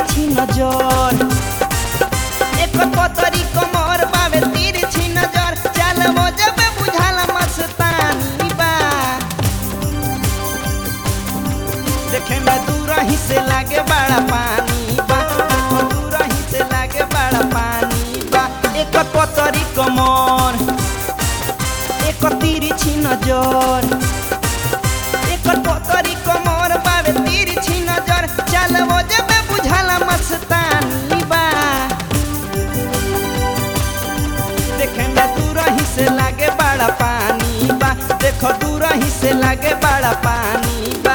तिरछी नजर एकर पतरी कमर बावे तिरछी नजर चल मोजब बुझाला मस्तानी बा देखे में दूर ही से लागे बड़ा पानी बा देखो दूर ही से लागे बड़ा पानी बा एकर पतरी कमर एकर तिरछी नजर एकर पतरी कमर बावे तिरछी नजर चल मोजब बुझाला मस्तानी बा देखे में दूर ही से लागे बड़ा पानी बा देखो दूर ही से लागे बड़ा पानी बा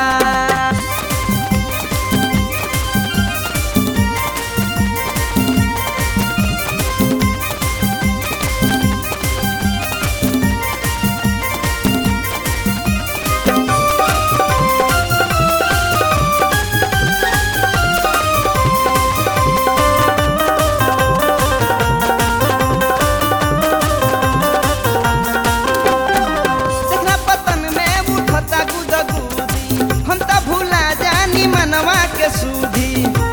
देखना पतन में उठता गुदगुदी हम त भूला जानी मनवा के सूधी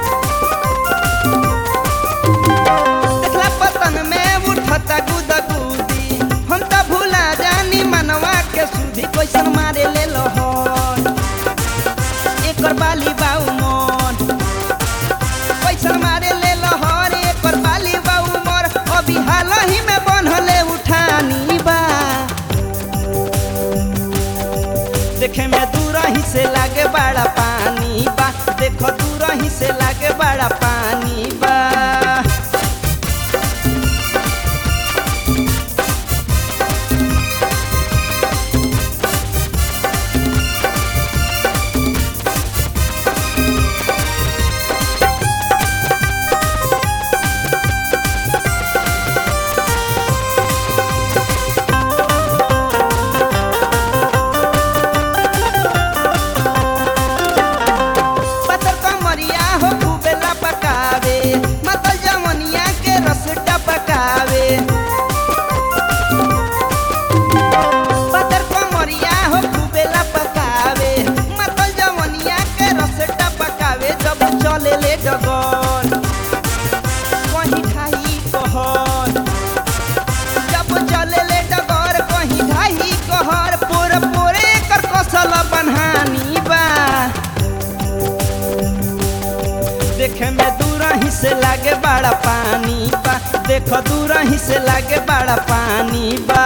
देखला पतन में उठता गुदगुदी हम त भूला जानी मनवा के सूधी कैसन मारे ले लहर एकर बाली बाऊ मन कैसन मारे ले लहर एकर बाली बाऊ मोर अभी हाल ही में बनले उठानी बा देखे में दूर ही से लागे बड़ा पानी बा देखो दूर ही से लागे बड़ा पानी बा पतर कमरिया हो खूबेला पकावे मतल जवनिया के रस टपकावे पतर कमरिया हो खूबेला पकावे मतल जवनिया के रस टपकावे जब चले ले डगर कहीं ढाई कहर जब चले ले डगर कहीं ढाई कहर पोर पोरे कर कसल बनहानी बा देखे में दूर ही से लागे बड़ा पानी बा देखो दूर ही से लागे बड़ा पानी बा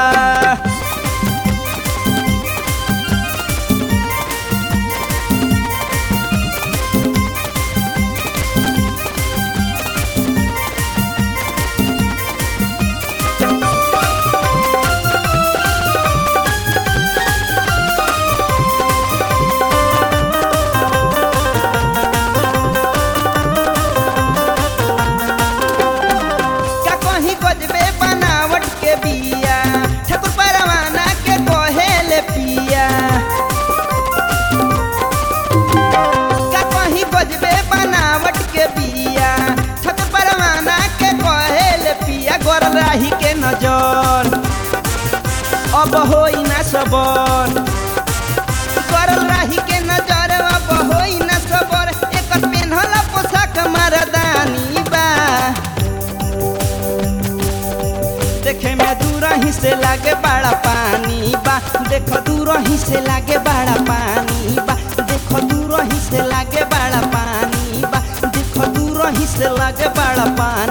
का कहीं गजबे बनावट के बिया ठाकुर परवाना के कहेले पिया का कहीं गजबे बनावट के बिया ठाकुर परवाना के कहेले पिया गोर राही के नजर अब होई ना सबर गोर राही के नजर अब होई ना सबर एकर पेन्हला पोशाक मर्दानी बा देखे में दूर ही से लागे बड़ा पानी बा देखो दूर ही से लागे बड़ा पानी बा देखो दूर ही से लागे बड़ा पानी बा देखो दूर ही से लागे बड़ा पानी